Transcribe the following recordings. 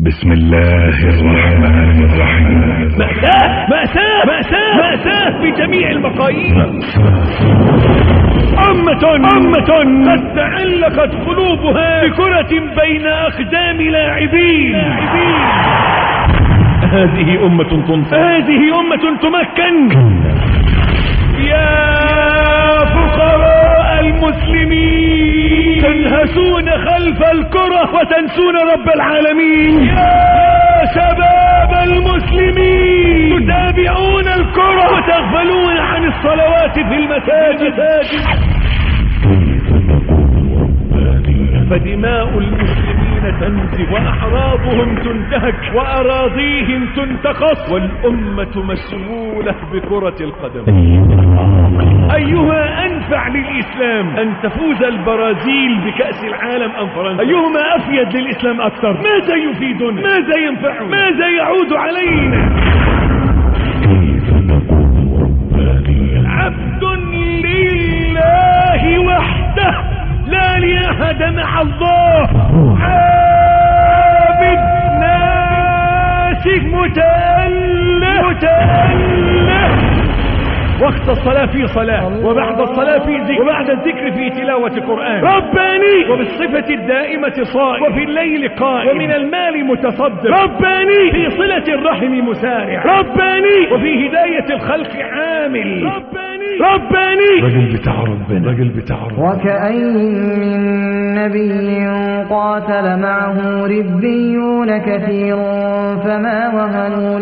بسم الله الرحمن الرحيم. مأساة مأساة مأساة مأساة بجميع المقاييس. أمة قد تعلقت قلوبها بكرة بين أقدام لاعبين. هذه أمة تنصر، هذه أمة تمكن. يا فقراء المسلمين تنهسون خلف الكرة وتنسون رب العالمين. يا شباب المسلمين تتابعون الكرة وتغفلون عن الصلوات في المساجد. فدماء المسلمين تنزف وأعراضهم تنتهك وأراضيهم تنتقص والأمة مسؤولة بكرة القدم. أيها أنفع للإسلام أن تفوز البرازيل بكأس العالم أم فرنسا؟ أيهما أفيد للإسلام أكثر؟ ماذا يفيدنا؟ ماذا ينفعنا؟ ماذا يعود علينا؟ عبد لله وحده لا لأحد مع الله، عابد ناسك متأله وقت الصلاة في صلاة، وبعد الصلاة في ذكر، وبعد الذكر في تلاوة قرآن. رباني وبالصفة الدائمة صائم، وفي الليل قائم، ومن المال متصدق. رباني في صلة الرحم مسارع. رباني وفي هداية الخلق عامل. رباني رجل بتاع ربنا، رجل بتاع ربنا. وكأين من نبي قاتل معه ربيون كثير فما وهنوا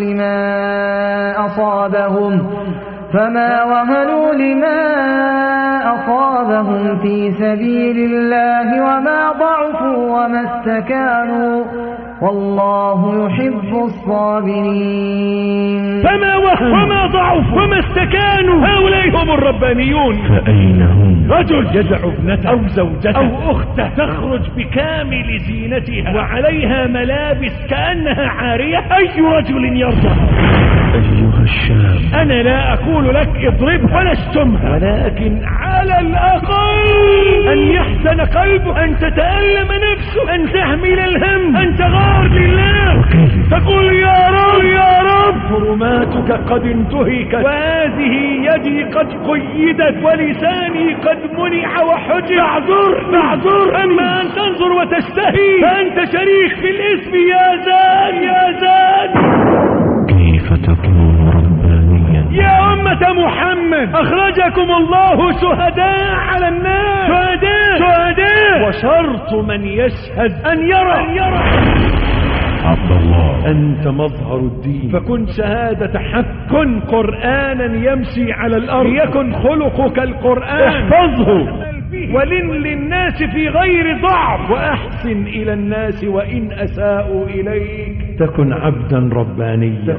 لما أصابهم في سبيل الله وما ضعفوا وما استكانوا والله يحب الصابرين. فما وهنوا وما ضعفوا وما استكانوا، هؤلاء هم الربانيون. فأين هم؟ رجل يدع ابنته أو زوجته أو أخته تخرج بكامل زينتها وعليها ملابس كأنها عارية. أي رجل يرضى؟ أيها الشاب، أنا لا أقول لك اضرب ولا اشتمها، ولكن على الأقل أن يحزن قلبه، أن تتألم نفسه، أن تحمل الهم، أن تغار لله، تقول يا رب يا رب حرماتك قد انتهكت، وهذه يدي قد قيدت، ولساني قد منع وحجب. تعذر أما أن تنظر وتستهي فأنت شريك في الإثم. يا زاد كيف تكون ربانيا؟ يا أمة محمد أخرجكم الله شهداء على الناس، شهداء وشرط من يشهد أن يرى. عبد الله، أنت مظهر الدين، فكن شهادة حق قرآنا يمشي على الأرض، يكن خلقك القرآن، احفظه ولن للناس في غير ضعف، وأحسن إلى الناس وإن أساءوا إليك. تكن عبدا ربانيا.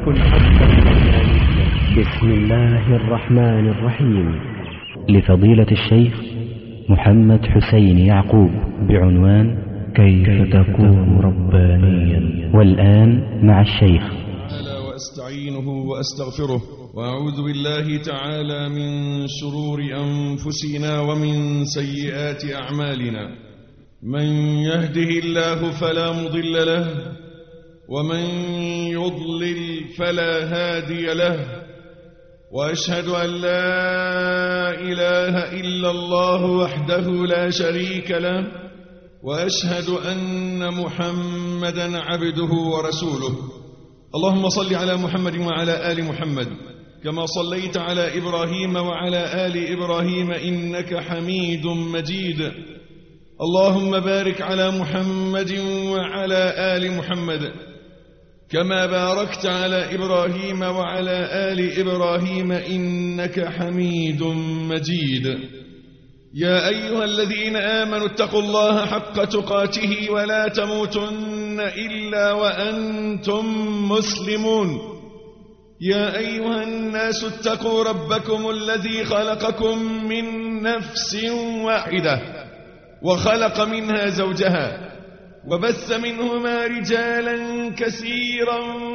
بسم الله الرحمن الرحيم. لفضيلة الشيخ محمد حسين يعقوب بعنوان كيف تكون ربانيا. والآن مع الشيخ. وأستعينه وأستغفره وأعوذ بالله تعالى من شرور أنفسنا ومن سيئات أعمالنا. من يهده الله فلا مضل له ومن يضلل فلا هادي له، وأشهد أن لا إله إلا الله وحده لا شريك له، وأشهد أن محمدا عبده ورسوله. اللهم صل على محمد وعلى آل محمد كما صليت على إبراهيم وعلى آل إبراهيم إنك حميد مجيد. اللهم بارك على محمد وعلى آل محمد كما باركت على إبراهيم وعلى آل إبراهيم إنك حميد مجيد. يا أيها الذين آمنوا اتقوا الله حق تقاته ولا تموتن إلا وأنتم مسلمون. يا أيها الناس اتقوا ربكم الذي خلقكم من نفس واحدة وخلق منها زوجها وبث منهما رجالا كثيرا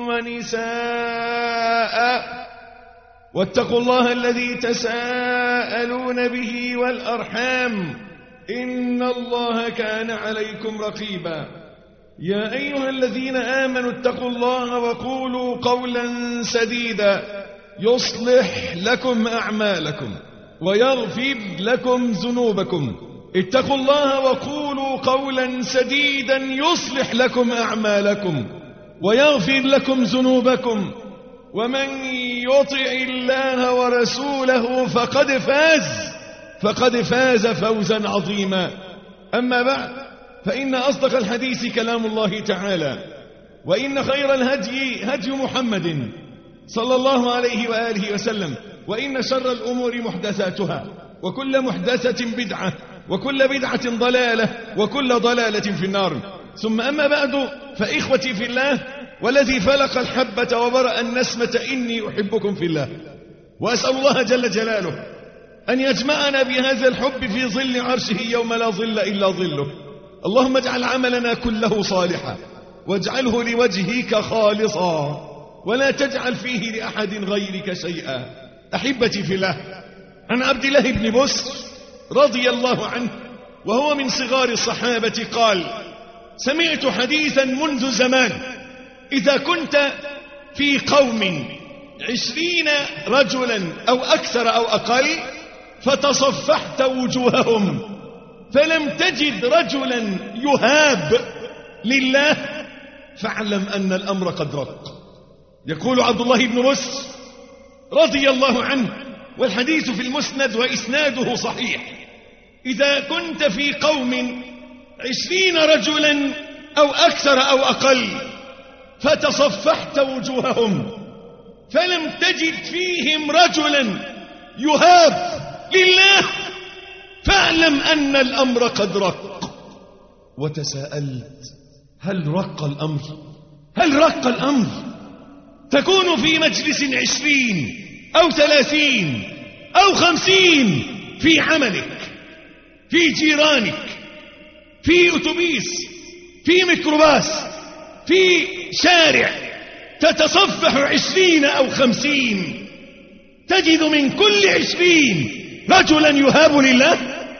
ونساء، واتقوا الله الذي تساءلون به والأرحام إن الله كان عليكم رقيبا. يا أيها الذين آمنوا اتقوا الله وقولوا قولا سديدا يصلح لكم أعمالكم ويغفر لكم ذنوبكم. اتقوا الله وقولوا قولا سديدا يصلح لكم أعمالكم ويغفر لكم ذنوبكم، ومن يطع الله ورسوله فقد فاز فوزا عظيما. أما بعد، فإن أصدق الحديث كلام الله تعالى، وإن خير الهدي هدي محمد صلى الله عليه وآله وسلم، وإن شر الأمور محدثاتها، وكل محدثة بدعة، وكل بدعة ضلالة، وكل ضلالة في النار. ثم أما بعد، فإخوتي في الله والذي فلق الحبة وبرأ النسمة إني أحبكم في الله، وأسأل الله جل جلاله أن يجمعنا بهذا الحب في ظل عرشه يوم لا ظل إلا ظله. اللهم اجعل عملنا كله صالحا، واجعله لوجهك خالصا، ولا تجعل فيه لأحد غيرك شيئا. أحبتي في الله، عن عبد الله بن بسر رضي الله عنه وهو من صغار الصحابة قال: سمعت حديثا منذ زمان: إذا كنت في قوم 20 رجلا أو أكثر أو أقل فتصفحت وجوههم فلم تجد رجلا يهاب لله فاعلم أن الأمر قد رق. يقول عبد الله بن بسر رضي الله عنه، والحديث في المسند وإسناده صحيح: إذا كنت في قوم 20 رجلا أو أكثر أو أقل فتصفحت وجوههم فلم تجد فيهم رجلا يهاب لله فاعلم أن الأمر قد رق. وتساءلت: هل رق الأمر؟ هل رق الأمر؟ تكون في مجلس 20 أو 30 أو 50 في عملك، في جيرانك، في أتوبيس، في ميكروباص، في شارع، تتصفح 20 أو 50 تجد من كل 20 رجلا يهاب لله.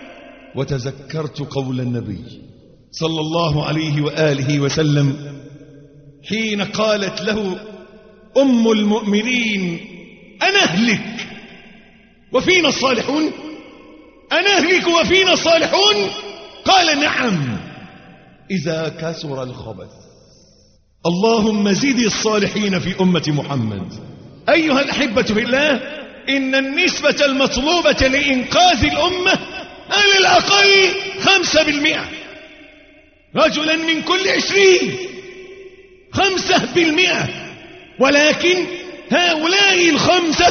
وتذكرت قول النبي صلى الله عليه وآله وسلم حين قالت له أم المؤمنين: أنهلك وفينا الصالحون؟ أنهلك وفينا الصالحون؟ قال: نعم، إذا كثر الخبث. اللهم زد الصالحين في أمة محمد. أيها الأحبة بالله، إن النسبة المطلوبة لإنقاذ الأمة على الأقل 5%، رجلا من كل 20، 5%. ولكن هؤلاء 5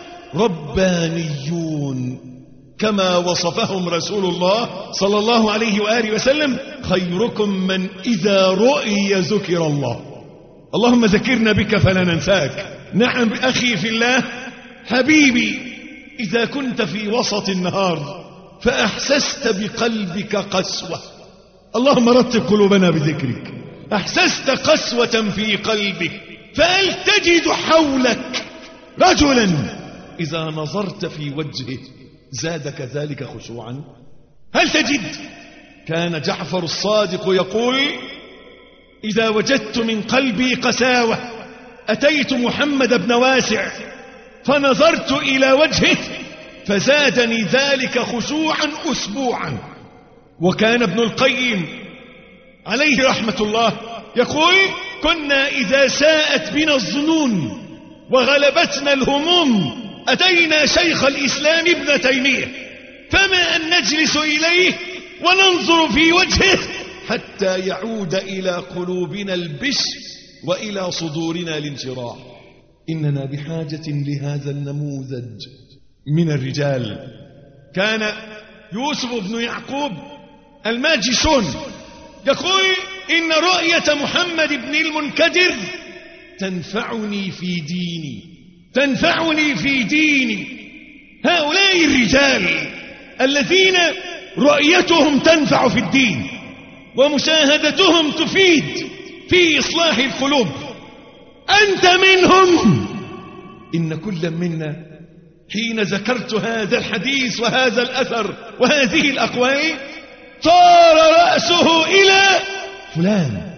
ربانيون كما وصفهم رسول الله صلى الله عليه وآله وسلم: خيركم من إذا رؤي ذكر الله. اللهم ذكرنا بك فلا ننساك. نعم أخي في الله، حبيبي، إذا كنت في وسط النهار فأحسست بقلبك قسوة، اللهم رتب قلوبنا بذكرك، أحسست قسوة في قلبك، فهل تجد حولك رجلا إذا نظرت في وجهه زادك ذلك خشوعا؟ هل تجد؟ كان جعفر الصادق يقول: إذا وجدت من قلبي قساوة أتيت محمد بن واسع فنظرت إلى وجهه فزادني ذلك خشوعا أسبوعا. وكان ابن القيم عليه رحمة الله يقول: كنا إذا ساءت بنا الظنون وغلبتنا الهموم أتينا شيخ الإسلام ابن تيمية، فما أن نجلس إليه وننظر في وجهه حتى يعود إلى قلوبنا البشر وإلى صدورنا الانشراح. إننا بحاجة لهذا النموذج من الرجال. كان يوسف بن يعقوب الماجشون يقول: إن رؤية محمد بن المنكدر تنفعني في ديني، تنفعني في ديني. هؤلاء الرجال الذين رؤيتهم تنفع في الدين ومشاهدتهم تفيد في إصلاح القلوب، أنت منهم. إن كل منا حين ذكرت هذا الحديث وهذا الأثر وهذه الأقوال طار رأسه إلى فلان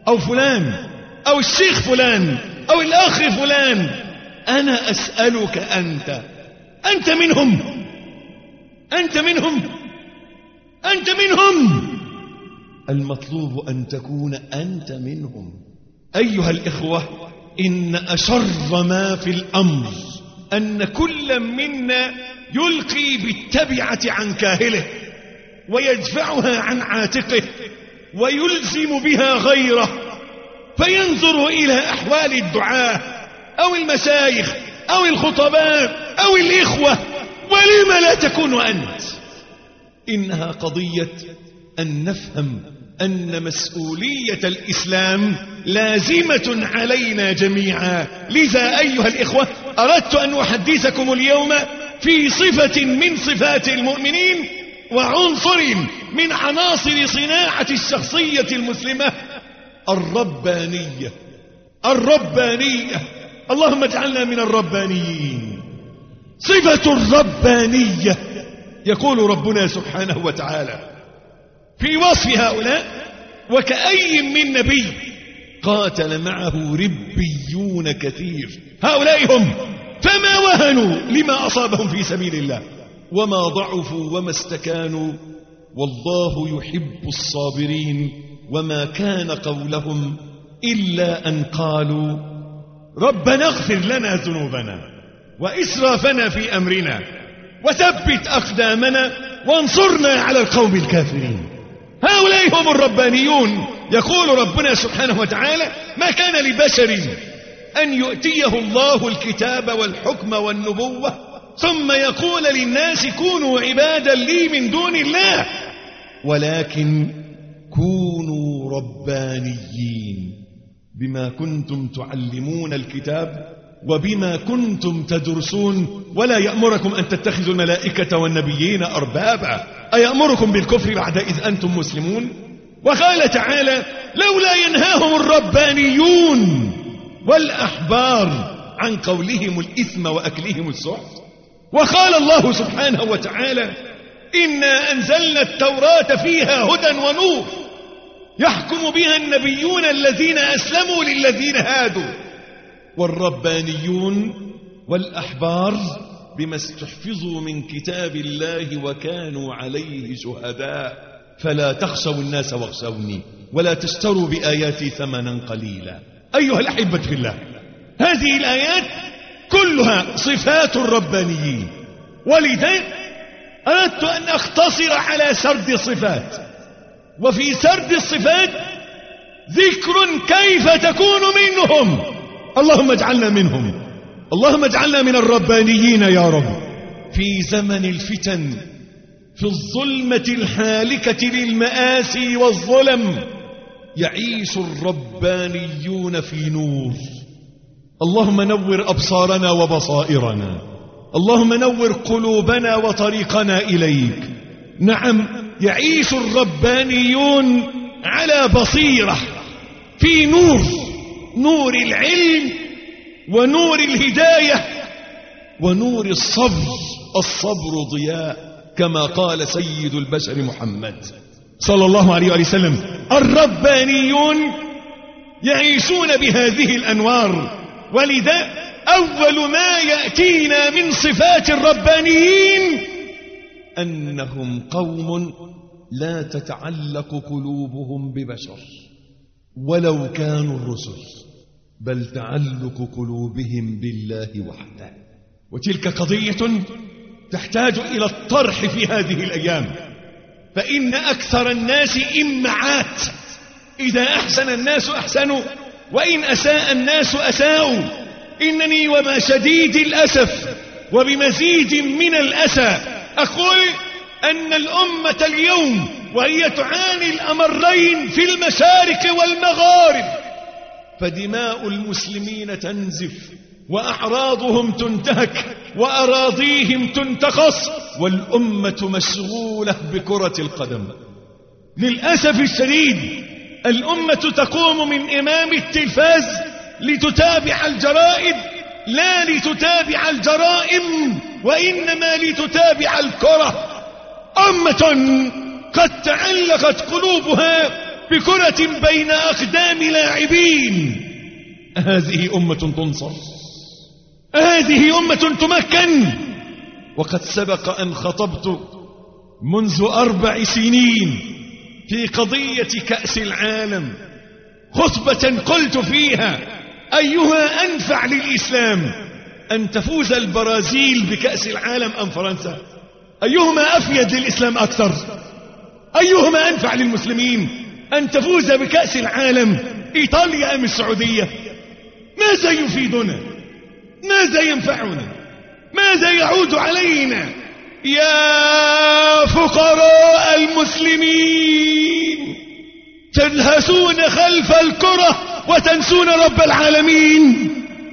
أو فلان أو الشيخ فلان أو الأخ فلان، أنا أسألك أنت منهم، أنت منهم، أنت منهم. المطلوب أن تكون أنت منهم. أيها الإخوة، إن أشر ما في الأمر أن كل منا يلقي بالتبعة عن كاهله ويدفعها عن عاتقه ويلزم بها غيره، فينظر إلى أحوال الدعاة أو المشايخ أو الخطباء أو الإخوة، ولم لا تكون أنت؟ إنها قضية أن نفهم أن مسؤولية الإسلام لازمة علينا جميعا. لذا أيها الإخوة، أردت أن أحدثكم اليوم في صفة من صفات المؤمنين وعنصر من عناصر صناعة الشخصية المسلمة، الربانية. الربانية، اللهم اجعلنا من الربانيين. صفة الربانية، يقول ربنا سبحانه وتعالى في وصف هؤلاء: وكأي من نبي قاتل معه ربيون كثير. هؤلاء هم فما وهنوا لما أصابهم في سبيل الله وما ضعفوا وما استكانوا، والله يحب الصابرين. وما كان قولهم إلا أن قالوا ربنا اغفر لنا ذنوبنا وإسرافنا في أمرنا وثبت أقدامنا وانصرنا على القوم الكافرين. هؤلاء هم الربانيون. يقول ربنا سبحانه وتعالى: ما كان لبشر أن يؤتيه الله الكتاب والحكم والنبوة ثم يقول للناس كونوا عبادا لي من دون الله، ولكن كونوا ربانيين بما كنتم تعلمون الكتاب وبما كنتم تدرسون، ولا يأمركم أن تتخذوا الملائكة والنبيين أربابا أيأمركم بالكفر بعد إذ أنتم مسلمون. وقال تعالى: لولا ينهاهم الربانيون والأحبار عن قولهم الإثم وأكلهم السحت. وقال الله سبحانه وتعالى: إنا أنزلنا التوراة فيها هدى ونور يحكم بها النبيون الذين أسلموا للذين هادوا والربانيون والأحبار بما استحفظوا من كتاب الله وكانوا عليه شهداء فلا تخشوا الناس واخشوني ولا تشتروا بآياتي ثمنا قليلا. أيها الأحبة في الله، هذه الآيات كلها صفات الربانيين، ولذا أردت أن أختصر على سرد الصفات. وفي سرد الصفات ذكر كيف تكون منهم. اللهم اجعلنا منهم، اللهم اجعلنا من الربانيين يا رب. في زمن الفتن، في الظلمة الحالكة للمآسي والظلم، يعيش الربانيون في نور. اللهم نور أبصارنا وبصائرنا، اللهم نور قلوبنا وطريقنا إليك. نعم، يعيش الربانيون على بصيرة، في نور، نور العلم ونور الهداية ونور الصبر. الصبر ضياء، كما قال سيد البشر محمد صلى الله عليه وسلم: الربانيون يعيشون بهذه الأنوار. ولذا أول ما يأتينا من صفات الربانيين أنهم قوم لا تتعلق قلوبهم ببشر ولو كانوا الرسل، بل تعلق قلوبهم بالله وحده. وتلك قضية تحتاج إلى الطرح في هذه الأيام، فإن أكثر الناس إمعات. إذا أحسن الناس أحسنوا وإن أساء الناس أساءوا. إنني وما شديد الأسف وبمزيد من الأسى أقول أن الأمة اليوم وهي تعاني الأمرين في المشارق والمغارب، فدماء المسلمين تنزف وأعراضهم تنتهك وأراضيهم تنتقص، والأمة مشغولة بكرة القدم. للأسف الشديد الأمة تقوم من أمام التلفاز لتتابع الجرائد، لا لتتابع الجرائم، وإنما لتتابع الكرة. أمة قد تعلقت قلوبها بكرة بين أقدام لاعبين. هذه أمة تنصر، هذه أمة تمكن. وقد سبق أن خطبت منذ 4 سنين في قضية كأس العالم خطبة قلت فيها أيها أنفع للإسلام، أن تفوز البرازيل بكأس العالم أم فرنسا؟ أيهما أفيد للإسلام أكثر؟ أيهما أنفع للمسلمين، أن تفوز بكأس العالم إيطاليا أم السعودية؟ ماذا يفيدنا؟ ماذا ينفعنا؟ ماذا يعود علينا؟ يا فقراء المسلمين تلهثون خلف الكرة وتنسون رب العالمين.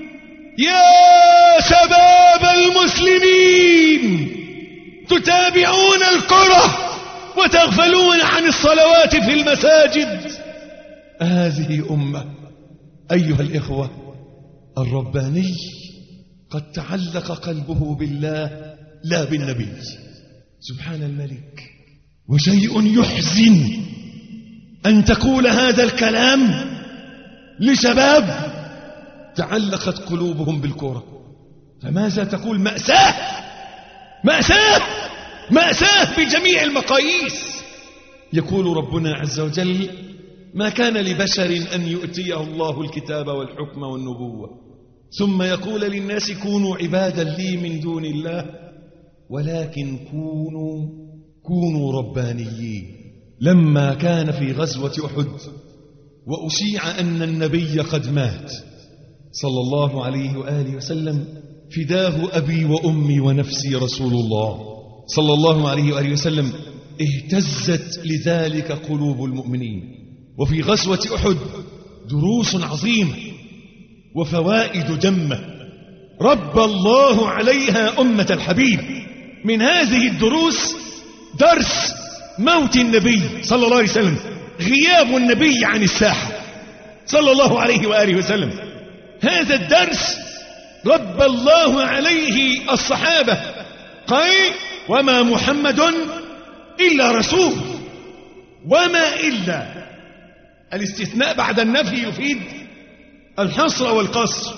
يا شباب المسلمين تتابعون الكرة وتغفلون عن الصلوات في المساجد. هذه أمة أيها الإخوة الرباني قد تعلق قلبه بالله لا بالنبي. سبحان الملك. وشيء يحزن أن تقول هذا الكلام لشباب تعلقت قلوبهم بالكرة. فماذا تقول؟ مأساة، مأساة، مأساة بجميع المقاييس. يقول ربنا عز وجل ما كان لبشر أن يؤتيه الله الكتاب والحكم والنبوة ثم يقول للناس كونوا عبادا لي من دون الله ولكن كونوا ربانيين. لما كان في غزوة أحد وأشيع أن النبي قد مات صلى الله عليه وآله وسلم فداه أبي وأمي ونفسي رسول الله صلى الله عليه وآله وسلم، اهتزت لذلك قلوب المؤمنين. وفي غزوة أحد دروس عظيمة وفوائد جمة رب الله عليها أمة الحبيب. من هذه الدروس درس موت النبي صلى الله عليه وسلم، غياب النبي عن الساحة صلى الله عليه وآله وسلم. هذا الدرس رب الله عليه الصحابة قال وما محمد إلا رسول. وما إلا الاستثناء بعد النفي يفيد الحصر والقصر.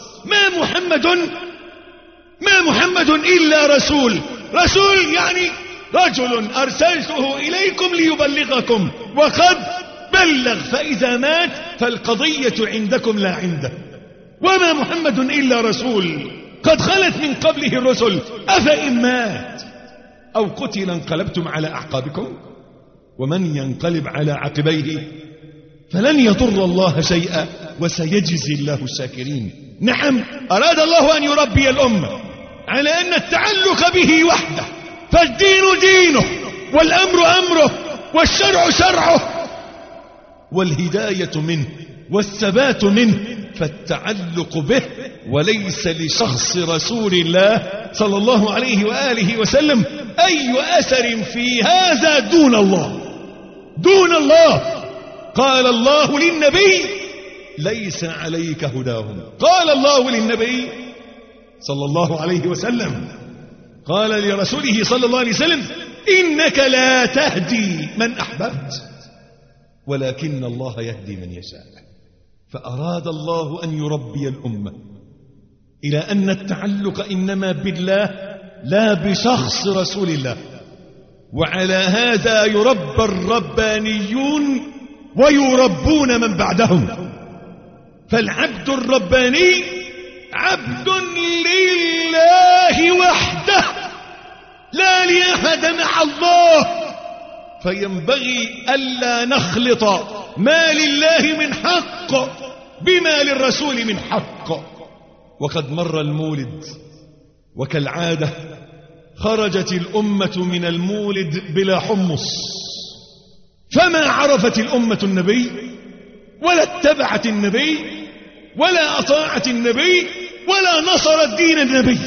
ما محمد إلا رسول. رسول يعني رجل أرسلته إليكم ليبلغكم وقد بلغ، فإذا مات فالقضية عندكم لا عنده. وما محمد إلا رسول قد خلت من قبله الرسل أفإن مات أو قتل انقلبتم على أعقابكم ومن ينقلب على عقبيه فلن يضر الله شيئا وسيجزي الله الشاكرين. نعم، أراد الله أن يربي الأمة على أن التعلق به وحده، فالدين دينه والأمر أمره والشرع شرعه والهداية منه والثبات منه، فالتعلق به وليس لشخص رسول الله صلى الله عليه وآله وسلم أي أثر في هذا دون الله. دون الله. قال الله للنبي ليس عليك هداهم. قال الله للنبي صلى الله عليه وسلم قال لرسوله صلى الله عليه وسلم إنك لا تهدي من أحببت ولكن الله يهدي من يشاء. فأراد الله أن يربي الأمة إلى أن التعلق إنما بالله لا بشخص رسول الله. وعلى هذا يربى الربانيون ويربون من بعدهم. فالعبد الرباني عبد لله وحده لا لأحد مع الله. فينبغي ألا نخلط ما لله من حق بما للرسول من حق. وقد مر المولد وكالعادة خرجت الأمة من المولد بلا حمص، فما عرفت الأمة النبي ولا اتبعت النبي ولا أطاعت النبي ولا نصرت دين النبي.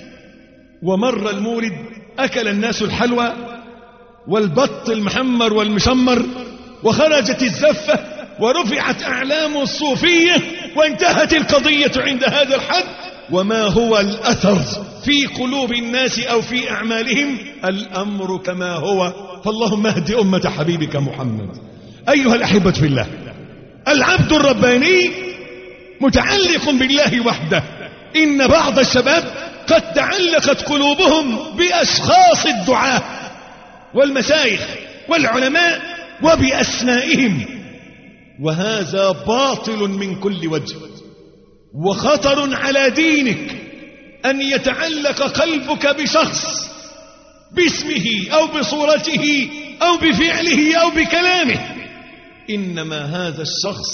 ومر المولد أكل الناس الحلوى والبط المحمر والمشمر وخرجت الزفة ورفعت أعلام الصوفية وانتهت القضية عند هذا الحد. وما هو الأثر في قلوب الناس أو في أعمالهم؟ الأمر كما هو. فاللهم اهد أمة حبيبك محمد، أيها الأحبة في الله، العبد الرباني متعلق بالله وحده. إن بعض الشباب قد تعلقت قلوبهم بأشخاص الدعاة والمشايخ والعلماء وبأسمائهم، وهذا باطل من كل وجه وخطر على دينك أن يتعلق قلبك بشخص باسمه أو بصورته أو بفعله أو بكلامه. إنما هذا الشخص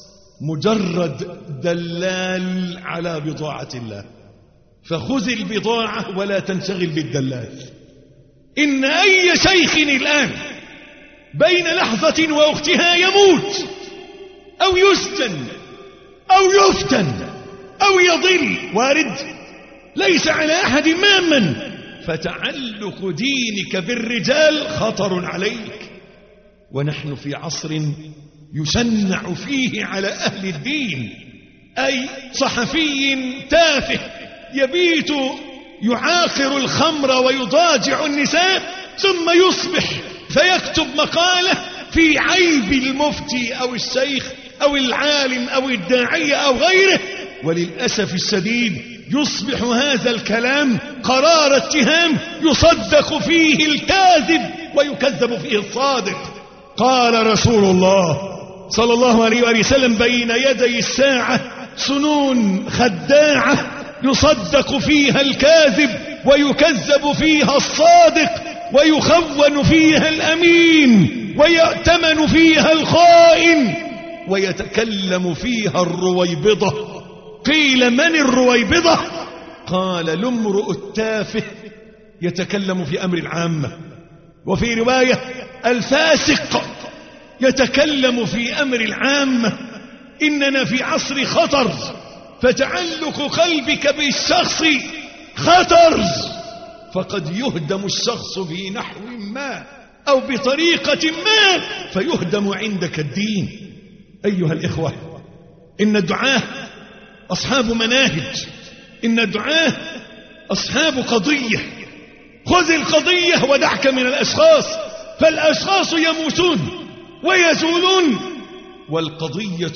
مجرد دلال على بضاعة الله، فخذ البضاعة ولا تنشغل بالدلال. إن أي شيخ الآن بين لحظة وأختها يموت أو يسجن أو يفتن أو يضل وارد، ليس على أحد مامن. فتعلق دينك بالرجال خطر عليك، ونحن في عصر يشنع فيه على أهل الدين. أي صحفي تافه يبيت يعاقر الخمر ويضاجع النساء، ثم يصبح فيكتب مقالة في عيب المفتي أو الشيخ أو العالم أو الداعية أو غيره، وللأسف الشديد يصبح هذا الكلام قرار اتهام يصدق فيه الكاذب ويكذب فيه الصادق. قال رسول الله صلى الله عليه وآله وسلم: بين يدي الساعة سنون خداعة يصدق فيها الكاذب ويكذب فيها الصادق، ويخون فيها الأمين ويأتمن فيها الخائن، ويتكلم فيها الرويبضة. قيل: من الرويبضة؟ قال: الامرؤ التافه يتكلم في أمر العامة. وفي رواية: الفاسق يتكلم في أمر العامة. إننا في عصر خطر، فتعلق قلبك بالشخص خطر، فقد يهدم الشخص في نحو ما أو بطريقة ما فيهدم عندك الدين. أيها الإخوة، إن الدعاة أصحاب مناهج، إن الدعاة أصحاب قضية. خذ القضية ودعك من الأشخاص، فالأشخاص يموتون ويزولون، والقضية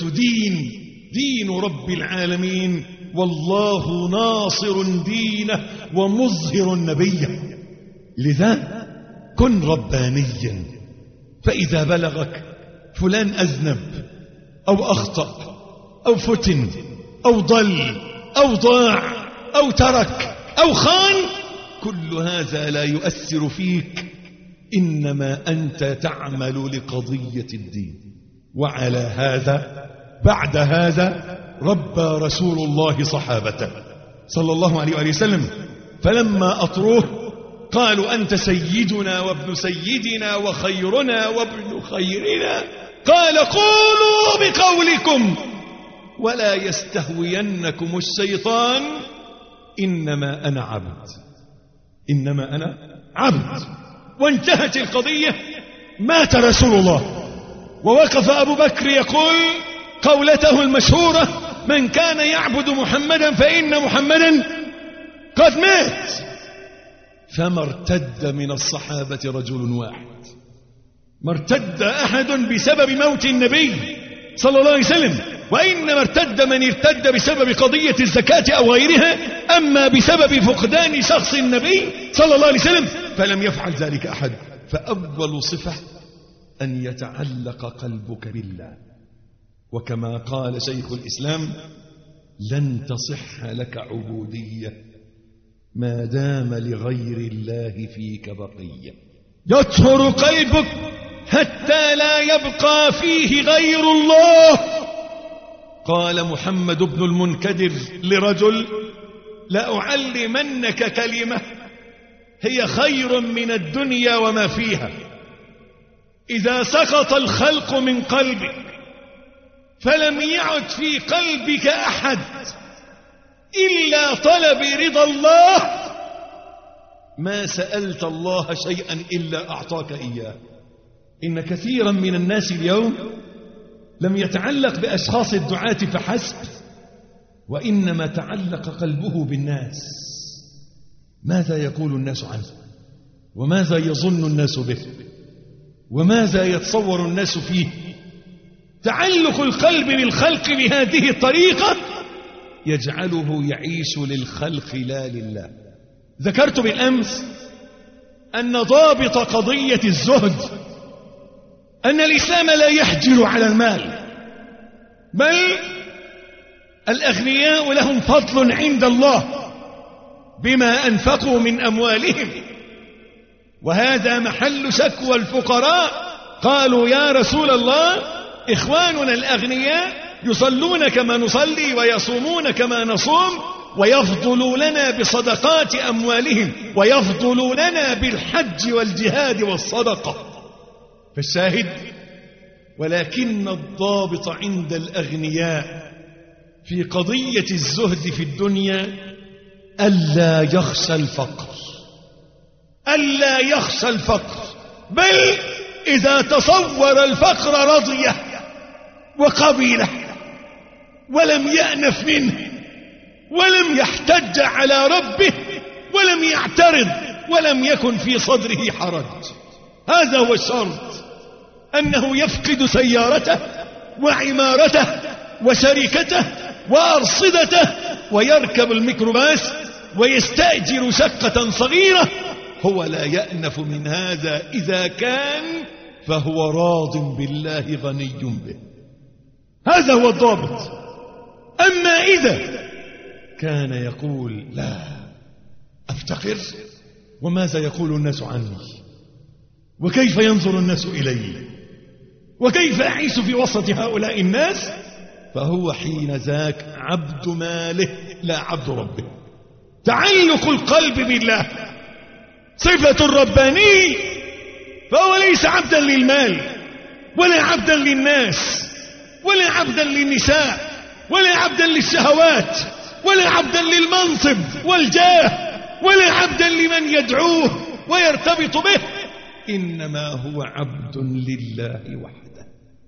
دين رب العالمين، والله ناصر دينه ومظهر نبيه. لذا كن ربانيا، فإذا بلغك فلان أذنب أو أخطأ أو فتن أو ضل أو ضاع أو ترك أو خان، كل هذا لا يؤثر فيك، إنما أنت تعمل لقضية الدين. وعلى هذا بعد هذا ربى رسول الله صحابته صلى الله عليه وسلم، فلما أطروه قالوا: أنت سيدنا وابن سيدنا وخيرنا وابن خيرنا. قال: قولوا بقولكم ولا يستهوينكم الشيطان، إنما أنا عبد، إنما أنا عبد. وانتهت القضية. مات رسول الله، ووقف أبو بكر يقول قولته المشهورة: من كان يعبد محمدا فإن محمدا قد مات. فما ارتد من الصحابة رجل واحد، ما ارتد أحد بسبب موت النبي صلى الله عليه وسلم، وإنما ارتد من ارتد بسبب قضية الزكاة أو غيرها، أما بسبب فقدان شخص النبي صلى الله عليه وسلم فلم يفعل ذلك أحد. فأول صفة أن يتعلق قلبك بالله، وكما قال شيخ الإسلام: لن تصح لك عبودية ما دام لغير الله فيك بقية. يطهر قلبك حتى لا يبقى فيه غير الله. قال محمد بن المنكدر لرجل: لأعلمنك كلمة هي خير من الدنيا وما فيها. إذا سقط الخلق من قلبك فلم يعد في قلبك أحد إلا طلب رضا الله، ما سألت الله شيئا إلا أعطاك إياه. إن كثيرا من الناس اليوم لم يتعلق بأشخاص الدعاة فحسب، وإنما تعلق قلبه بالناس. ماذا يقول الناس عنه؟ وماذا يظن الناس به؟ وماذا يتصور الناس فيه؟ تعلق القلب بالخلق بهذه الطريقة يجعله يعيش للخلق لا لله. ذكرت بالأمس أن ضابط قضية الزهد أن الإسلام لا يحجر على المال، بل الأغنياء لهم فضل عند الله بما أنفقوا من أموالهم، وهذا محل شكوى الفقراء. قالوا يا رسول الله، إخواننا الأغنياء يصلون كما نصلي ويصومون كما نصوم ويفضلوا لنا بصدقات أموالهم ويفضلوا لنا بالحج والجهاد والصدقة. فالشاهد، ولكن الضابط عند الأغنياء في قضية الزهد في الدنيا ألا يخشى الفقر، ألا يخشى الفقر، بل إذا تصور الفقر رضيه وقبله ولم يأنف منه ولم يحتج على ربه ولم يعترض ولم يكن في صدره حرج. هذا هو الشرط، أنه يفقد سيارته وعمارته وشركته وأرصدته ويركب الميكروباص ويستأجر شقة صغيرة، هو لا يأنف من هذا إذا كان فهو راض بالله غني به. هذا هو الضابط. أما إذا كان يقول لا أفتقر، وماذا يقول الناس عني، وكيف ينظر الناس إلي، وكيف أعيش في وسط هؤلاء الناس، فهو حين ذاك عبد ماله لا عبد ربه. تعلق القلب بالله صفة الرباني، فهو ليس عبدا للمال ولا عبدا للناس ولا عبدا للنساء ولا عبدا للشهوات ولا عبدا للمنصب والجاه ولا عبدا لمن يدعوه ويرتبط به، إنما هو عبد لله وحده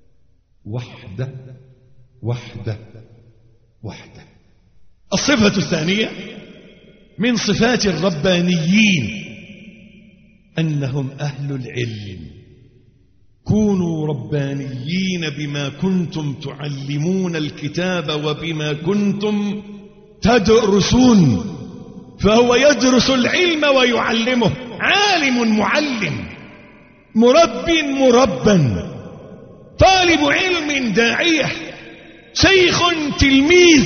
وحده وحده وحده. الصفة الثانية من صفات الربانيين أنهم أهل العلم. كونوا ربانيين بما كنتم تعلمون الكتاب وبما كنتم تدرسون، فهو يدرس العلم ويعلمه، عالم معلم، مرب مربا، طالب علم داعية، شيخ تلميذ.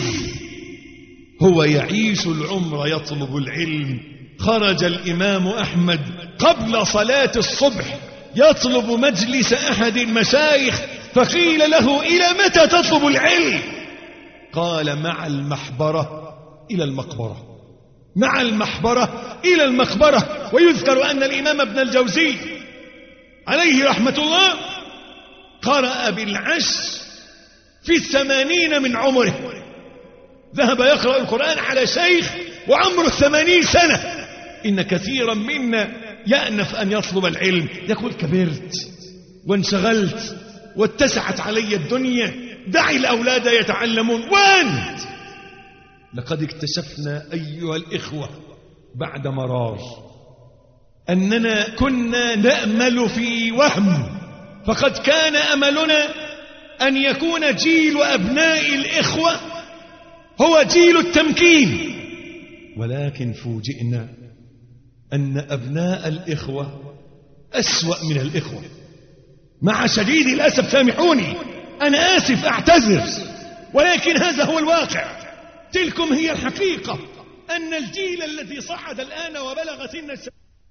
هو يعيش العمر يطلب العلم. خرج الإمام أحمد قبل صلاة الصبح يطلب مجلس أحد المشايخ، فقيل له إلى متى تطلب العلم؟ قال مع المحبرة إلى المقبرة، مع المحبرة إلى المقبرة. ويذكر أن الإمام ابن الجوزي عليه رحمة الله قرأ بالعشر في 80 من عمره، ذهب يقرأ القرآن على شيخ وعمره 80 سنة. إن كثيرا منا يأنف أن يطلب العلم، يقول كبرت وانشغلت واتسعت علي الدنيا، دعي الأولاد يتعلمون. وأنت لقد اكتشفنا أيها الإخوة بعد مرار أننا كنا نأمل في وهم، فقد كان أملنا أن يكون جيل أبناء الإخوة هو جيل التمكين، ولكن فوجئنا أن أبناء الإخوة أسوأ من الإخوة. مع شديد الأسف، سامحوني أنا آسف أعتذر، ولكن هذا هو الواقع. تلكم هي الحقيقة، أن الجيل الذي صعد الآن وبلغ سن الشباب،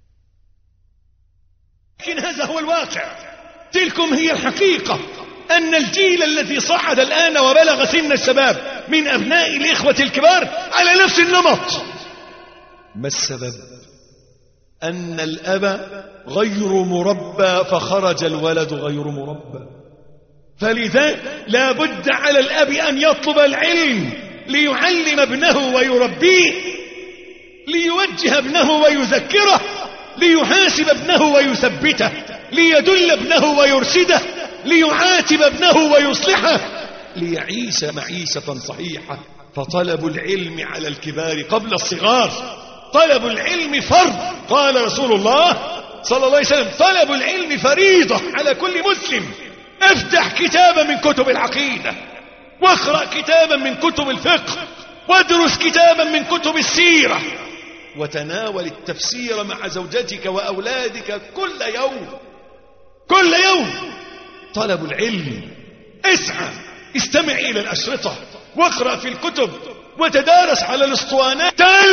لكن هذا هو الواقع. تلكم هي الحقيقة، أن الجيل الذي صعد الآن وبلغ سن الشباب من أبناء الإخوة الكبار على نفس النمط. ما السبب؟ أن الأب غير مربى فخرج الولد غير مربى، فلذا لا بد على الأب أن يطلب العلم ليعلم ابنه ويربيه، ليوجه ابنه ويذكره، ليحاسب ابنه ويثبته، ليدل ابنه ويرشده، ليعاتب ابنه ويصلحه، ليعيش معيشة صحيحة. فطلب العلم على الكبار قبل الصغار، طلب العلم فرض. قال رسول الله صلى الله عليه وسلم: طلب العلم فريضة على كل مسلم. افتح كتابا من كتب العقيدة، واقرأ كتابا من كتب الفقه، وادرس كتابا من كتب السيرة، وتناول التفسير مع زوجتك وأولادك كل يوم. كل يوم طلب العلم. اسعى، استمع إلى الأشرطة، واقرأ في الكتب، وتدارس على الاسطوانات.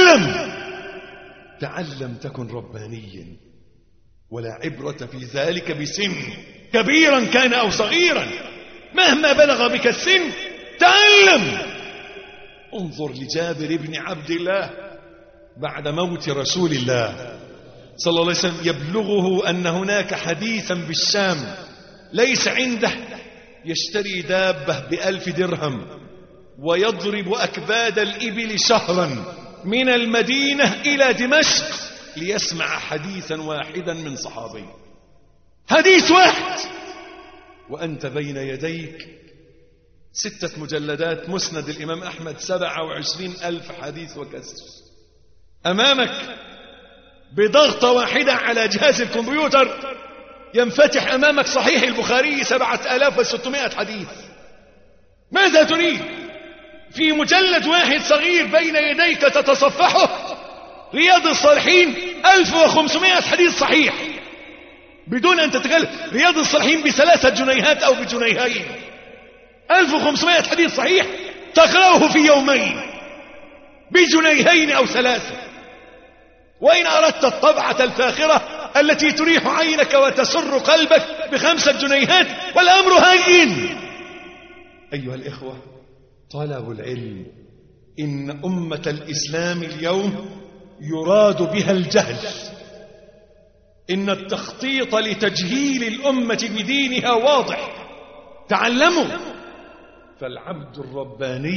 تعلم تكن ربانيا، ولا عبرة في ذلك بسن، كبيرا كان أو صغيرا، مهما بلغ بك السن تعلم. انظر لجابر بن عبد الله بعد موت رسول الله صلى الله عليه وسلم، يبلغه أن هناك حديثا بالشام ليس عنده، يشتري دابة ب1,000 درهم ويضرب أكباد الإبل شهرا من المدينة إلى دمشق ليسمع حديثا واحدا من صحابي. حديث واحد، وأنت بين يديك 6 مجلدات مسند الإمام أحمد 27,000 حديث وكسر. أمامك بضغطة واحدة على جهاز الكمبيوتر ينفتح أمامك صحيح البخاري 7,600 حديث. ماذا تريد؟ في مجلد واحد صغير بين يديك تتصفحه رياض الصالحين 1500 حديث صحيح بدون أن تتكلم. رياض الصالحين ب3 جنيهات أو بجنيهين، 1500 حديث صحيح تقرأه في يومين بجنيهين أو 3. وإن أردت الطبعة الفاخرة التي تريح عينك وتسر قلبك ب5 جنيهات والأمر هين. أيها الإخوة، طلب العلم. إن أمة الإسلام اليوم يراد بها الجهل. إن التخطيط لتجهيل الأمة بدينها واضح. تعلموا. فالعبد الرباني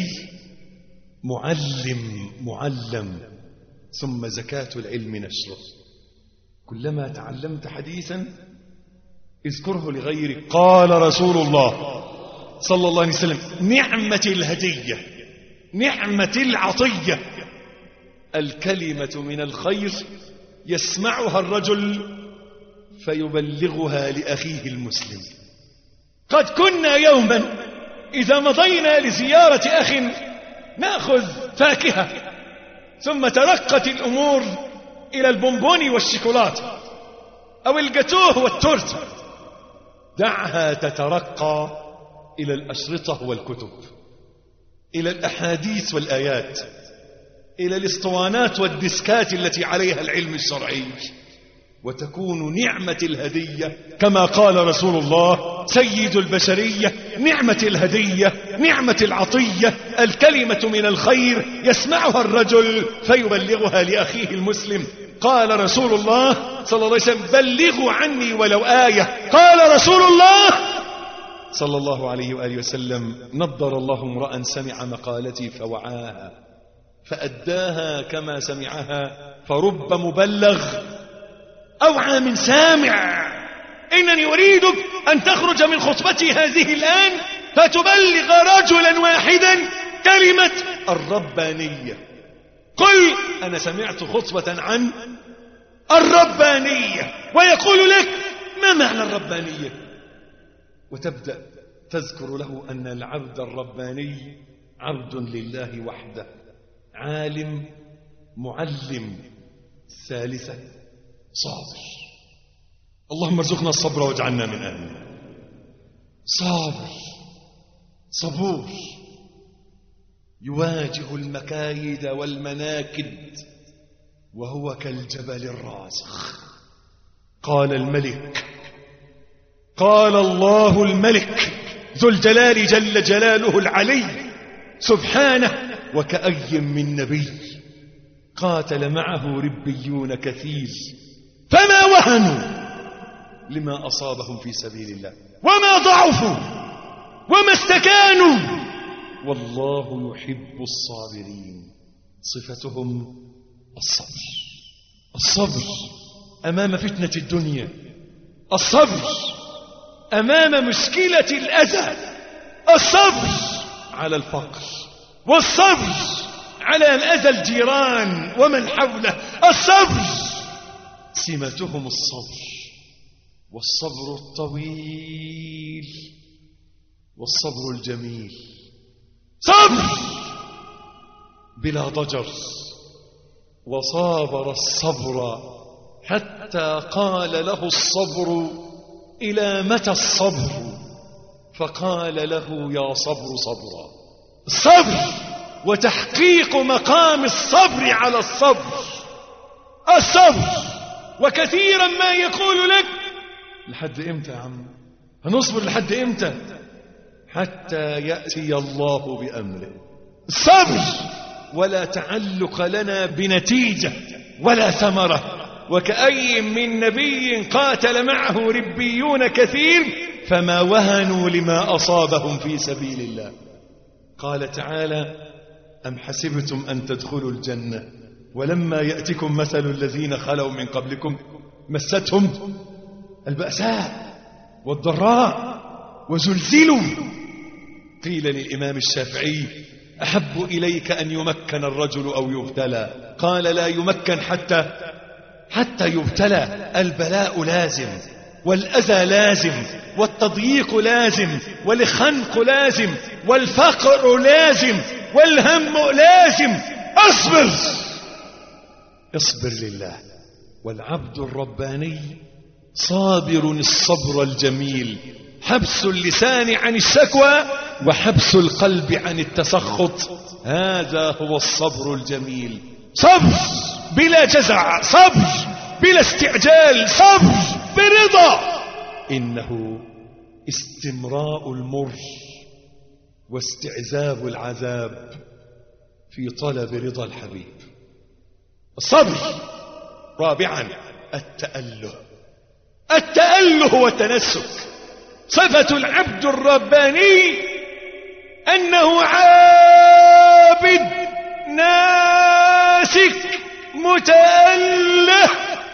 معلم، ثم زكاة العلم نشره. كلما تعلمت حديثا اذكره لغيرك. قال رسول الله صلى الله عليه وسلم: نعمة الهدية، نعمة العطية، الكلمة من الخير يسمعها الرجل فيبلغها لأخيه المسلم. قد كنا يوما إذا مضينا لزيارة أخ نأخذ فاكهة، ثم ترقت الأمور إلى البونبوني والشيكولاتة أو الجاتوه والتورت. دعها تترقى إلى الأشرطة والكتب، إلى الأحاديث والآيات، إلى الاسطوانات والديسكات التي عليها العلم الشرعي، وتكون نعمة الهدية كما قال رسول الله سيد البشرية: نعمة الهدية، نعمة العطية، الكلمة من الخير يسمعها الرجل فيبلغها لأخيه المسلم. قال رسول الله صلى الله عليه وسلم: بلغوا عني ولو آية. قال رسول الله صلى الله عليه وآله وسلم: نضر الله امرأ سمع مقالتي فوعاها فأداها كما سمعها، فرب مبلغ أوعى من سامع. إنني أريدك أن تخرج من خطبتي هذه الآن فتبلغ رجلا واحدا كلمة الربانية. قل: أنا سمعت خطبة عن الربانية، ويقول لك: ما معنى الربانية؟ وتبدأ تذكر له أن العبد الرباني عبد لله وحده، عالم، معلم. ثالثا صابر. اللهم ارزقنا الصبر واجعلنا من أهله. صابر، صبور، يواجه المكايد والمناكد وهو كالجبل الراسخ. قال الملك، قال الله الملك ذو الجلال جل جلاله العلي سبحانه: وكأي من نبي قاتل معه ربيون كثير فما وهنوا لما أصابهم في سبيل الله وما ضعفوا وما استكانوا والله يحب الصابرين. صفتهم الصبر. الصبر أمام فتنة الدنيا، الصبر أمام مشكلة الأذى، الصبر على الفقر، والصبر على الأذى الجيران ومن حوله، الصبر سمتهم الصبر، والصبر الطويل والصبر الجميل. صبر بلا ضجر، وصابر الصبر حتى قال له الصبر: إلى متى الصبر؟ فقال له: يا صبر صبرا. الصبر وتحقيق مقام الصبر على الصبر. الصبر. وكثيرا ما يقول لك: لحد امتى يا عم؟ هنصبر لحد امتى؟ حتى يأتي الله بأمره. الصبر. ولا تعلق لنا بنتيجة ولا ثمرة. وكأي من نبي قاتل معه ربيون كثير فما وهنوا لما أصابهم في سبيل الله. قال تعالى: أم حسبتم أن تدخلوا الجنة ولما يأتكم مثل الذين خلوا من قبلكم مستهم البأساء والضراء وزلزلوا. قيل للإمام الشافعي: أحب إليك أن يمكن الرجل أو يبتلى؟ قال: لا يمكن حتى يبتلى. البلاء لازم، والأذى لازم، والتضييق لازم، والخنق لازم، والفقر لازم، والهم لازم. اصبر لله. والعبد الرباني صابر الصبر الجميل، حبس اللسان عن الشكوى وحبس القلب عن التسخط، هذا هو الصبر الجميل. صبر بلا جزع، صبر بلا استعجال، صبر برضا. إنه استمراء المر واستعذاب العذاب في طلب رضا الحبيب. الصبر. رابعا التأله والتنسك. صفة العبد الرباني أنه عابد ناسك متأله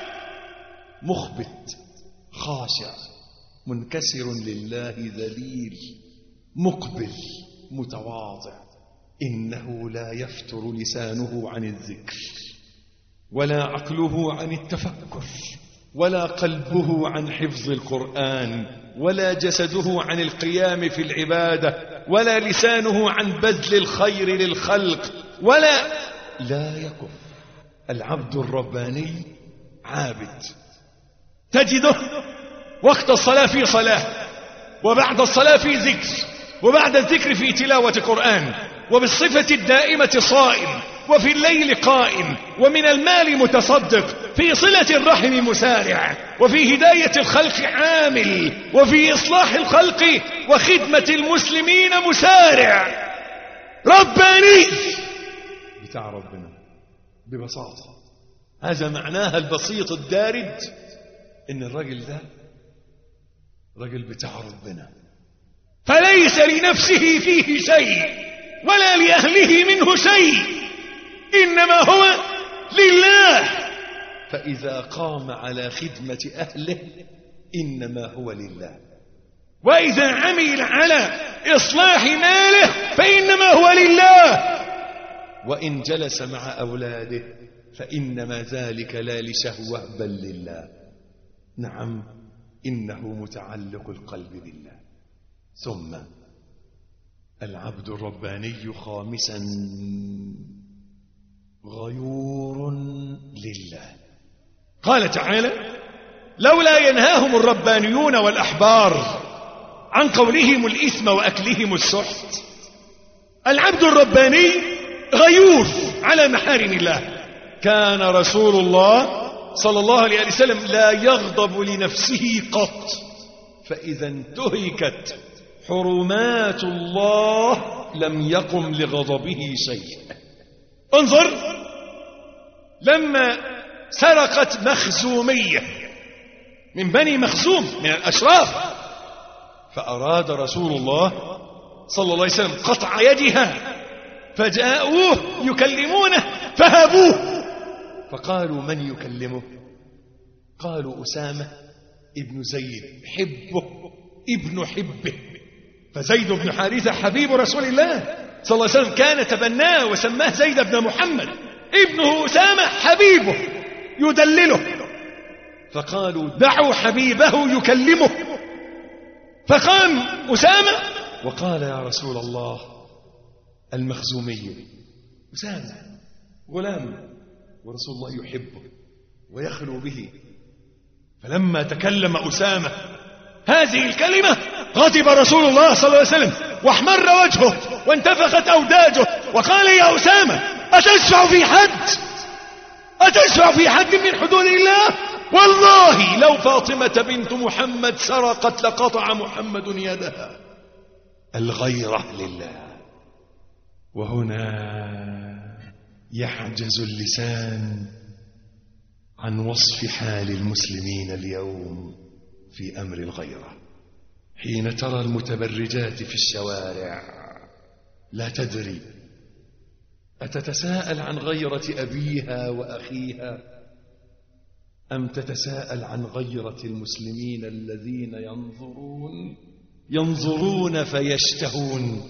مخبت خاشع منكسر لله ذليل مقبل متواضع. إنه لا يفتر لسانه عن الذكر، ولا عقله عن التفكر، ولا قلبه عن حفظ القرآن، ولا جسده عن القيام في العبادة، ولا لسانه عن بذل الخير للخلق، لا يكف. العبد الرباني عابد، تجده وقت الصلاة في صلاة، وبعد الصلاة في ذكر، وبعد الذكر في تلاوة قرآن، وبالصفة الدائمة صائم، وفي الليل قائم، ومن المال متصدق، في صلة الرحم مسارع، وفي هداية الخلق عامل، وفي إصلاح الخلق وخدمة المسلمين مسارع. رباني بتاع ربنا ببساطة. هذا معناها البسيط الدارج، إن الرجل ده رجل بتاع ربنا، فليس لنفسه فيه شيء ولا لأهله منه شيء، إنما هو لله. فإذا قام على خدمة أهله إنما هو لله، وإذا عمل على إصلاح ماله فإنما هو لله، وإن جلس مع أولاده فإنما ذلك لا لشهوة بل لله. نعم، إنه متعلق القلب بالله. ثم العبد الرباني خامسا غيور لله. قال تعالى: لولا ينهاهم الربانيون والأحبار عن قولهم الإثم وأكلهم السحت. العبد الرباني غيور على محارم الله. كان رسول الله صلى الله عليه وسلم لا يغضب لنفسه قط، فإذا انتهكت حرمات الله لم يقم لغضبه شيء. انظر، لما سرقت مخزومية من بني مخزوم من الأشراف، فأراد رسول الله صلى الله عليه وسلم قطع يدها، فجاءوه يكلمونه فهابوه، فقالوا: من يكلمه؟ قالوا: أسامة ابن زيد حبه ابن حبه. فزيد بن حارثة حبيب رسول الله صلى الله عليه وسلم، كان تبناه وسماه زيد بن محمد. ابنه أسامة حبيبه يدلله. فقالوا دعوا حبيبه يكلمه. فقام أسامة وقال يا رسول الله المخزومي أسامة غلام ورسول الله يحبه ويخلو به. فلما تكلم أسامة هذه الكلمة غضب رسول الله صلى الله عليه وسلم واحمر وجهه وانتفخت أوداجه وقال يا أسامة أتشفع في حد؟ أتشفع في حد من حدود الله؟ والله لو فاطمة بنت محمد سرقت لقطع محمد يدها. الغيرة لله. وهنا يعجز اللسان عن وصف حال المسلمين اليوم في أمر الغيرة. حين ترى المتبرجات في الشوارع لا تدري أتتساءل عن غيرة أبيها وأخيها أم تتساءل عن غيرة المسلمين الذين ينظرون فيشتهون.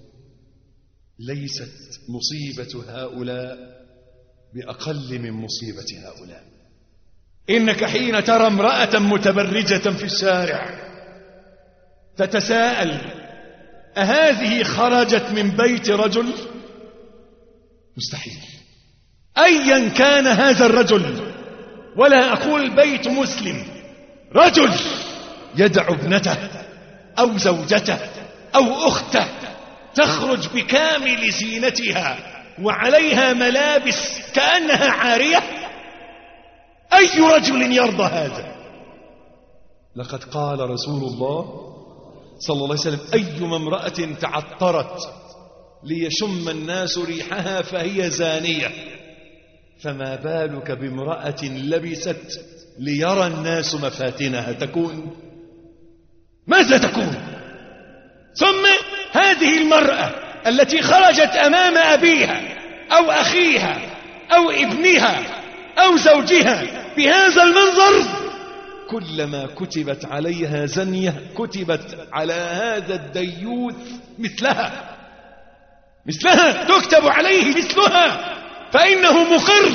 ليست مصيبة هؤلاء بأقل من مصيبة هؤلاء. إنك حين ترى امرأة متبرجة في الشارع تتساءل أهذه خرجت من بيت رجل؟ مستحيل أيا كان هذا الرجل، ولا أقول بيت مسلم، رجل يدعو ابنته أو زوجته أو أخته تخرج بكامل زينتها وعليها ملابس كأنها عارية. أي رجل يرضى هذا؟ لقد قال رسول الله صلى الله عليه وسلم أيما امرأة تعطرت ليشم الناس ريحها فهي زانية، فما بالك بامرأة لبست ليرى الناس مفاتنها تكون؟ ماذا تكون؟ ثم هذه المرأة التي خرجت أمام أبيها أو أخيها أو ابنها أو زوجها بهذا المنظر كلما كتبت عليها زنية كتبت على هذا الديوث مثلها تكتب عليه مثلها فإنه مقر.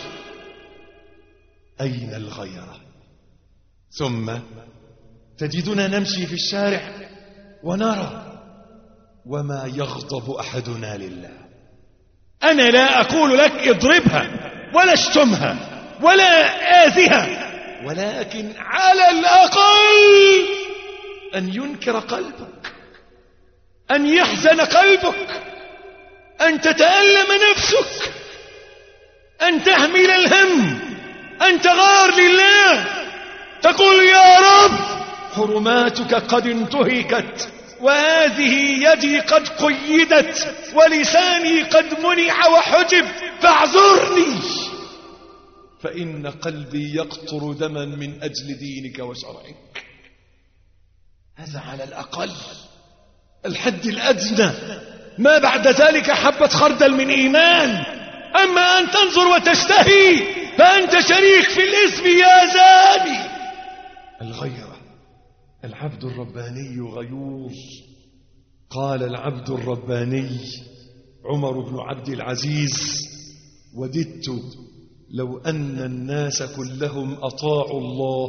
أين الغيرة؟ ثم تجدنا نمشي في الشارع ونرى وما يغضب أحدنا لله. أنا لا أقول لك اضربها ولا اشتمها ولا آذها، ولكن على الأقل أن ينكر قلبك، أن يحزن قلبك، أن تتألم نفسك، أن تحمل الهم، أن تغار لله، تقول يا رب حرماتك قد انتهكت، وهذه يدي قد قيدت، ولساني قد منع وحجب، فاعذرني، فإن قلبي يقطر دما من أجل دينك وشرعك. هذا على الأقل الحد الأدنى، ما بعد ذلك حبة خردل من إيمان. أما أن تنظر وتشتهي فأنت شريك في الإثم يا زاني. الغيرة. العبد الرباني غيور. قال العبد الرباني عمر بن عبد العزيز وددت لو أن الناس كلهم أطاعوا الله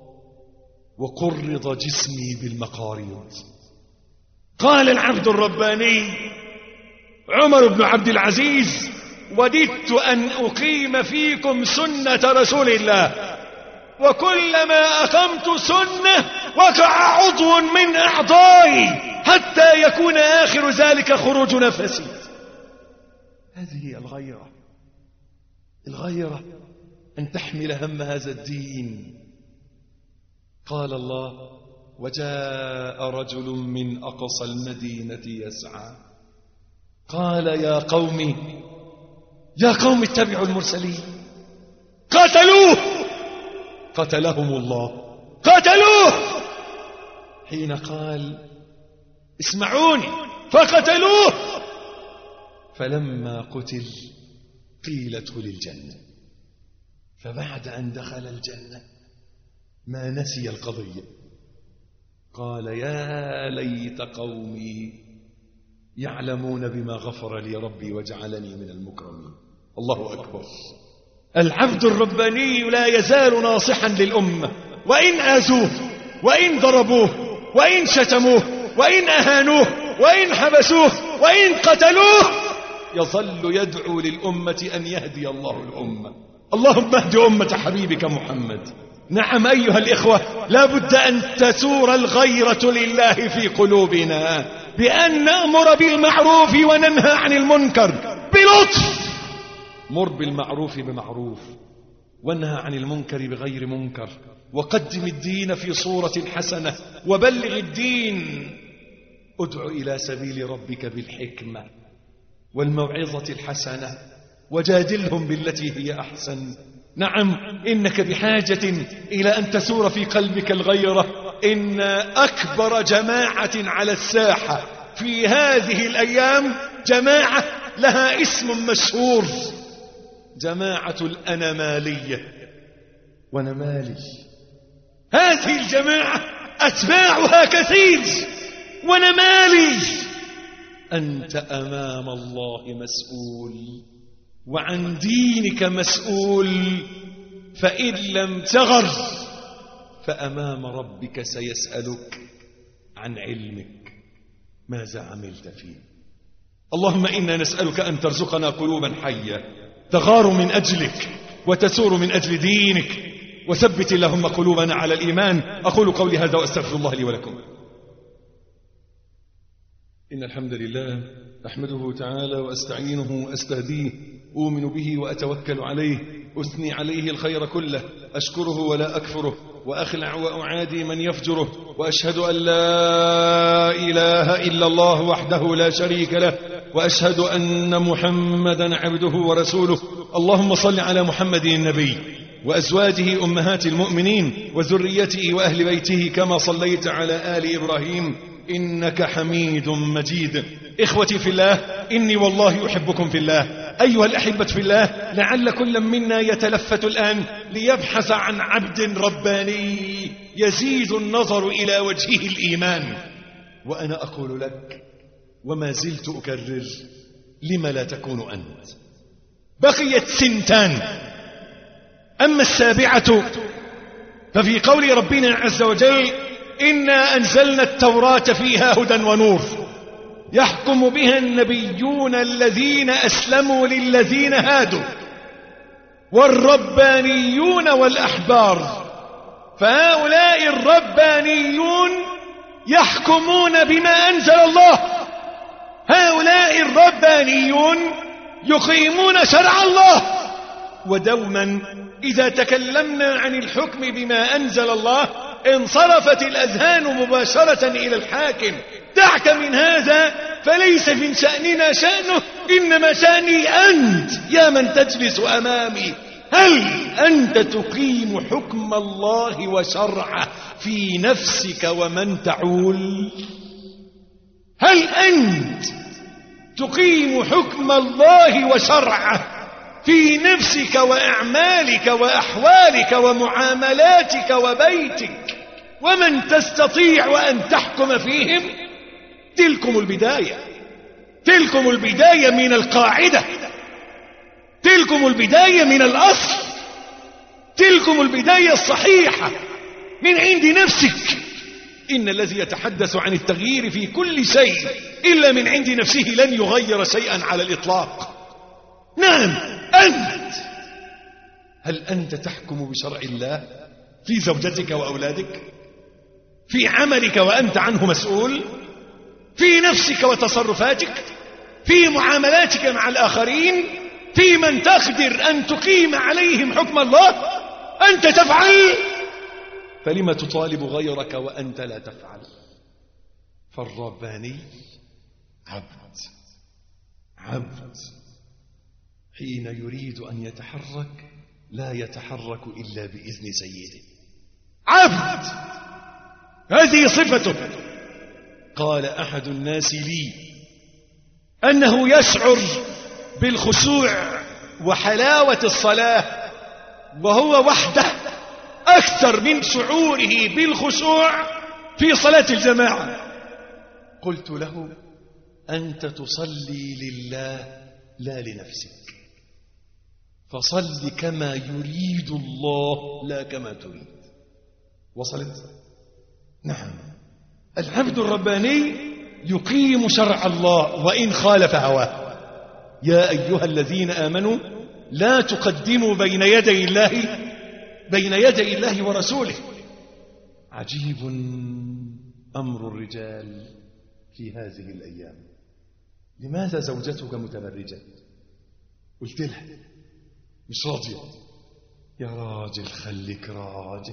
وقرض جسمي بالمقاريض. قال العبد الرباني عمر بن عبد العزيز وددت أن أقيم فيكم سنة رسول الله، وكلما أقمت سنة وقع عضو من أعضائي حتى يكون آخر ذلك خروج نفسي. هذه الغيرة. الغيرة أن تحمل هم هذا الدين. قال الله وجاء رجل من أقصى المدينة يسعى قال يا قوم اتبعوا المرسلين. قتلوه، قتلهم الله، قتلوه حين قال اسمعوني، فقتلوه. فلما قتل قيل ادخل الجنة. فبعد أن دخل الجنة ما نسي القضية، قال يا ليت قومي يعلمون بما غفر لي ربي وجعلني من المكرمين. الله أكبر. العبد الرباني لا يزال ناصحا للأمة، وإن آذوه وإن ضربوه وإن شتموه وإن أهانوه وإن حبسوه وإن قتلوه يظل يدعو للأمة أن يهدي الله الأمة. اللهم اهد أمة حبيبك محمد. نعم أيها الإخوة، لا بد أن تثور الغيرة لله في قلوبنا بأن نأمر بالمعروف وننهى عن المنكر بلطف. مر بالمعروف بمعروف وانهى عن المنكر بغير منكر، وقدم الدين في صورة حسنة وبلغ الدين. ادع إلى سبيل ربك بالحكمة والموعظة الحسنة وجادلهم بالتي هي أحسن. نعم إنك بحاجة إلى أن تثور في قلبك الغيرة. إن أكبر جماعة على الساحة في هذه الأيام جماعة لها اسم مشهور، جماعة الأنمالية. ونمالي هذه الجماعة أتباعها كثير. ونمالي أنت أمام الله مسؤول، وعن دينك مسؤول، فإن لم تغر فأمام ربك سيسألك عن علمك ماذا عملت فيه. اللهم إنا نسألك أن ترزقنا قلوبا حية تغار من أجلك وتسور من أجل دينك، وثبت اللهم قلوبنا على الإيمان. أقول قولي هذا وأستغفر الله لي ولكم. إن الحمد لله أحمده تعالى وأستعينه وأستهديه، أؤمن به وأتوكل عليه، أثني عليه الخير كله، أشكره ولا أكفره، وأخلع وأعادي من يفجره، وأشهد أن لا إله إلا الله وحده لا شريك له، وأشهد أن محمدا عبده ورسوله. اللهم صل على محمد النبي وأزواجه أمهات المؤمنين وذريته وأهل بيته كما صليت على آل إبراهيم إنك حميد مجيد. إخوتي في الله، إني والله أحبكم في الله. أيها الأحبة في الله، لعل كل منا يتلفت الآن ليبحث عن عبد رباني يزيد النظر إلى وجهه الإيمان. وأنا أقول لك وما زلت أكرر: لم لا تكون أنت؟ بقيت سنتان. أما السابعة ففي قول ربنا عز وجل: إنا أنزلنا التوراة فيها هدى ونور يحكم بها النبيون الذين أسلموا للذين هادوا والربانيون والأحبار. فهؤلاء الربانيون يحكمون بما أنزل الله، هؤلاء الربانيون يقيمون شرع الله. ودوما إذا تكلمنا عن الحكم بما أنزل الله انصرفت الأذهان مباشرة إلى الحاكم. دعك من هذا، فليس من شأننا شأنه، إنما شأني أنت يا من تجلس أمامي. هل أنت تقيم حكم الله وشرعه في نفسك ومن تعول؟ هل أنت تقيم حكم الله وشرعه في نفسك وأعمالك وأحوالك ومعاملاتك وبيتك ومن تستطيع أن تحكم فيهم؟ تلكم البداية، تلكم البداية من القاعدة، تلكم البداية من الأصل، تلكم البداية الصحيحة من عند نفسك. إن الذي يتحدث عن التغيير في كل شيء إلا من عند نفسه لن يغير شيئا على الإطلاق. نعم أنت. هل أنت تحكم بشرع الله في زوجتك وأولادك، في عملك وأنت عنه مسؤول، في نفسك وتصرفاتك، في معاملاتك مع الآخرين، في من تقدر أن تقيم عليهم حكم الله؟ أنت تفعل، فلما تطالب غيرك وأنت لا تفعل؟ فالرباني عبد، عبد حين يريد أن يتحرك لا يتحرك إلا بإذن سيده. عبد، هذه صفته. قال أحد الناس لي أنه يشعر بالخشوع وحلاوة الصلاة وهو وحده أكثر من شعوره بالخشوع في صلاة الجماعة. قلت له: أنت تصلي لله لا لنفسك، فصل كما يريد الله لا كما تريد. وصلت؟ نعم. العبد الرباني يقيم شرع الله وإن خالف هواه. يا أيها الذين آمنوا لا تقدموا بين يدي الله ورسوله. عجيب أمر الرجال في هذه الأيام. لماذا زوجتك متبرجة؟ قلت لها مش راضية. يا راجل خليك راجل.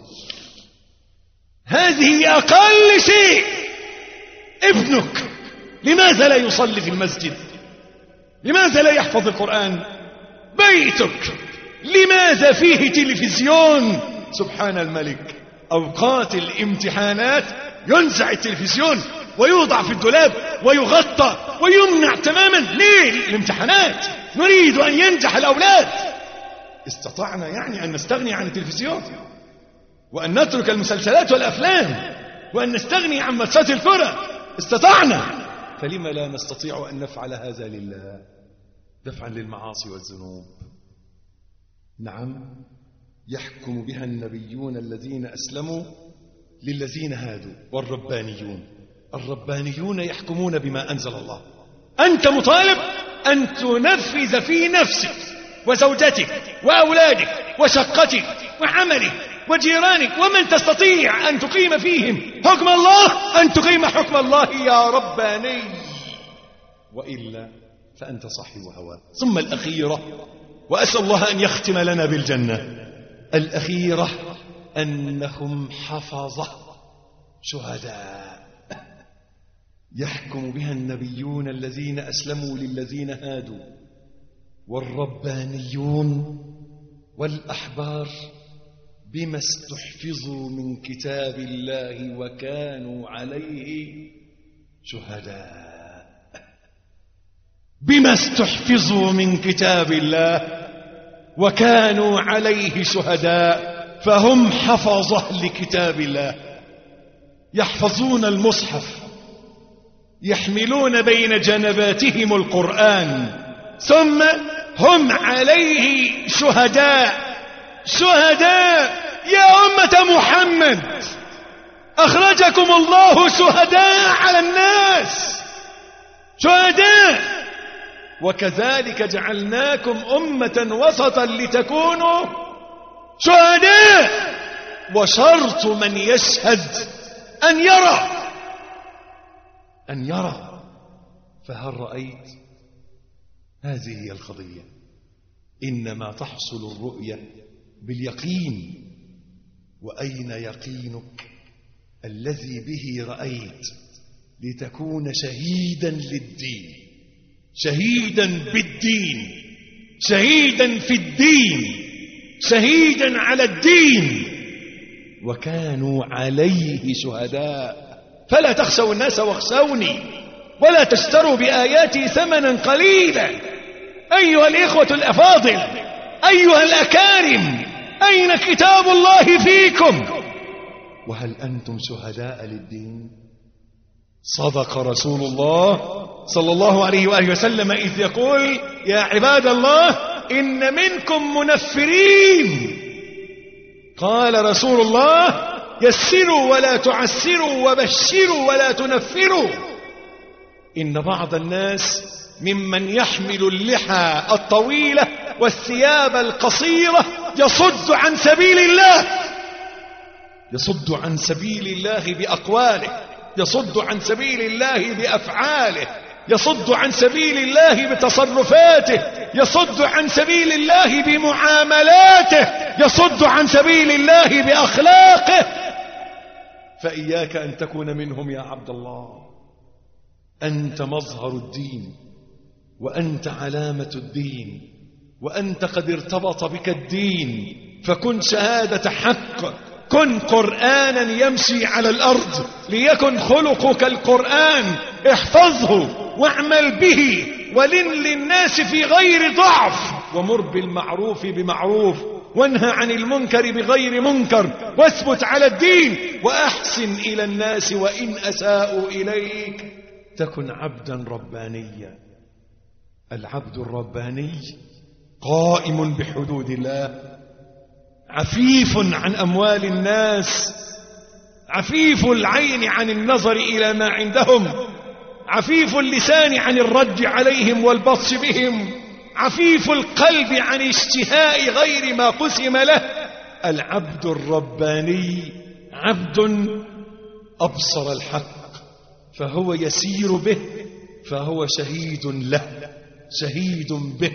هذه أقل شيء. ابنك لماذا لا يصلي في المسجد؟ لماذا لا يحفظ القرآن؟ بيتك لماذا فيه تلفزيون؟ سبحان الملك. أوقات الامتحانات ينزع التلفزيون ويوضع في الدولاب ويغطى ويمنع تماما. ليه؟ الامتحانات. نريد أن ينجح الأولاد. استطعنا يعني أن نستغني عن التلفزيون وأن نترك المسلسلات والأفلام وأن نستغني عن ماتشات الكرة. استطعنا. فلما لا نستطيع أن نفعل هذا لله دفعا للمعاصي والذنوب؟ نعم. يحكم بها النبيون الذين أسلموا للذين هادوا والربانيون يحكمون بما أنزل الله. أنت مطالب أن تنفذ في نفسك وزوجتك وأولادك وشقتك وعملك وجيرانك ومن تستطيع أن تقيم فيهم حكم الله، أن تقيم حكم الله يا رباني، وإلا فأنت صاحب هوى. ثم الأخيرة، وأسأل الله أن يختم لنا بالجنة، الأخيرة أنهم حفظة شهداء يحكم بها النبيون الذين أسلموا للذين هادوا والربانيون والأحبار بما استحفظوا من كتاب الله وكانوا عليه شهداء. بما استحفظوا من كتاب الله وكانوا عليه شهداء، فهم حفظة لكتاب الله، يحفظون المصحف، يحملون بين جنباتهم القرآن، ثم هم عليه شهداء. شهداء يا أمة محمد، أخرجكم الله شهداء على الناس، شهداء. وكذلك جعلناكم أمة وسطا لتكونوا شهداء. وشرط من يشهد أن يرى. فهل رأيت؟ هذه هي القضية. إنما تحصل الرؤية باليقين. وأين يقينك الذي به رأيت؟ لتكون شهيدا للدين، شهيدا بالدين، شهيدا في الدين، شهيدا على الدين. وكانوا عليه شهداء. فلا تخشوا الناس واخشوني ولا تشتروا بآياتي ثمنا قليلا. أيها الإخوة الأفاضل، أيها الأكارم، أين كتاب الله فيكم؟ وهل أنتم شهداء للدين؟ صدق رسول الله صلى الله عليه وآله وسلم إذ يقول: يا عباد الله إن منكم منفرين. قال رسول الله: يسروا ولا تعسروا وبشروا ولا تنفروا. إن بعض الناس ممن يحمل اللحى الطويلة والثياب القصيرة يصد عن سبيل الله، يصد عن سبيل الله بأقواله، يصد عن سبيل الله بأفعاله، يصد عن سبيل الله بتصرفاته، يصد عن سبيل الله بمعاملاته، يصد عن سبيل الله بأخلاقه. فإياك أن تكون منهم يا عبد الله. أنت مظهر الدين، وأنت علامة الدين، وأنت قد ارتبط بك الدين، فكن شهادة حق، كن قرآنا يمشي على الأرض، ليكن خلقك القرآن، احفظه واعمل به، ولن للناس في غير ضعف، ومر بالمعروف بمعروف، وانهى عن المنكر بغير منكر، واثبت على الدين، وأحسن إلى الناس وإن أساءوا إليك. تكن عبدا ربانيا. العبد الرباني قائم بحدود الله، عفيف عن أموال الناس، عفيف العين عن النظر إلى ما عندهم، عفيف اللسان عن الرد عليهم والبطش بهم، عفيف القلب عن اشتهاء غير ما قسم له. العبد الرباني عبد أبصر الحق فهو يسير به، فهو شهيد له، شهيد به،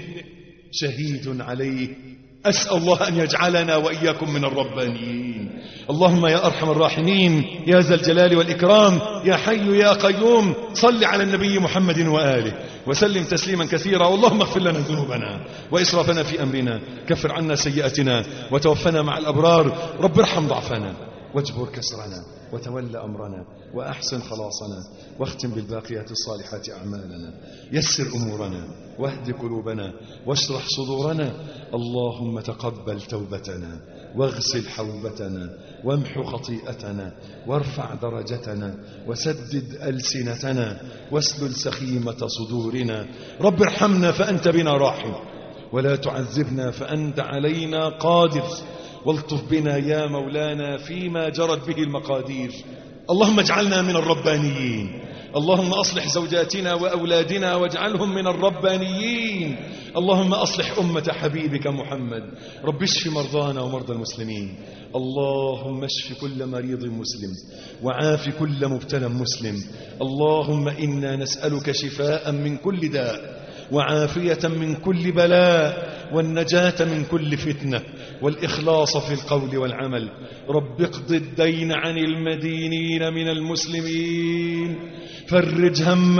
شهيد عليه. أسأل الله أن يجعلنا وإياكم من الربانيين. اللهم يا أرحم الراحمين، يا ذا الجلال والإكرام، يا حي يا قيوم، صل على النبي محمد وآله وسلم تسليما كثيرا. اللهم اغفر لنا ذنوبنا وإسرافنا في أمرنا، كفر عنا سيئاتنا وتوفنا مع الأبرار. رب ارحم ضعفنا واجبر كسرنا وتول أمرنا وأحسن خلاصنا، واختم بالباقيات الصالحات أعمالنا، يسر أمورنا واهد قلوبنا واشرح صدورنا. اللهم تقبل توبتنا واغسل حوبتنا وامحو خطيئتنا وارفع درجتنا وسدد ألسنتنا واسلل سخيمة صدورنا. رب ارحمنا فأنت بنا راحم، ولا تعذبنا فأنت علينا قادر، والطف بنا يا مولانا فيما جرت به المقادير. اللهم اجعلنا من الربانيين. اللهم أصلح زوجاتنا وأولادنا واجعلهم من الربانيين. اللهم أصلح أمة حبيبك محمد. رب اشف مرضانا ومرضى المسلمين. اللهم اشف كل مريض مسلم وعاف كل مبتلى مسلم. اللهم إنا نسألك شفاء من كل داء وعافية من كل بلاء والنجاة من كل فتنة والإخلاص في القول والعمل. رب اقض الدين عن المدينين من المسلمين، فرج هم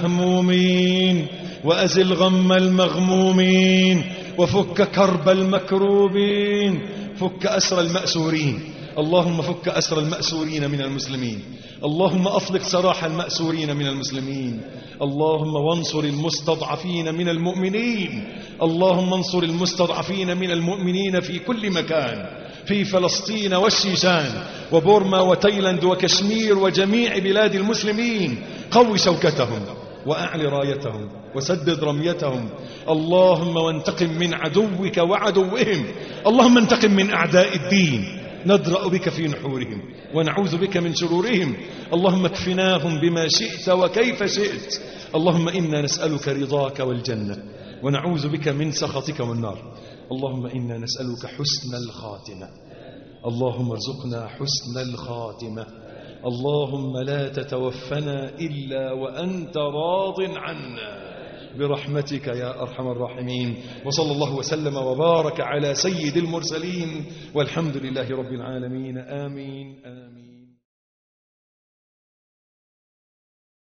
المهمومين وأزل غم المغمومين وفك كرب المكروبين، فك أسر المأسورين. اللهم فك أسر المأسورين من المسلمين. اللهم أطلق سراح المأسورين من المسلمين. اللهم وانصر المستضعفين من المؤمنين. اللهم انصر المستضعفين من المؤمنين في كل مكان، في فلسطين والشيشان وبورما وتايلاند وكشمير وجميع بلاد المسلمين. قو شوكتهم وأعل رايتهم وسدد رميتهم. اللهم وانتقم من عدوك وعدوهم. اللهم انتقم من أعداء الدين، ندرأ بك في نحورهم ونعوذ بك من شرورهم. اللهم اكفناهم بما شئت وكيف شئت. اللهم إنا نسألك رضاك والجنة ونعوذ بك من سخطك والنار. اللهم إنا نسألك حسن الخاتمة. اللهم ارزقنا حسن الخاتمة. اللهم لا تتوفنا إلا وأنت راض عنا برحمتك يا أرحم الراحمين. وصلى الله وسلم وبارك على سيد المرسلين، والحمد لله رب العالمين. آمين آمين.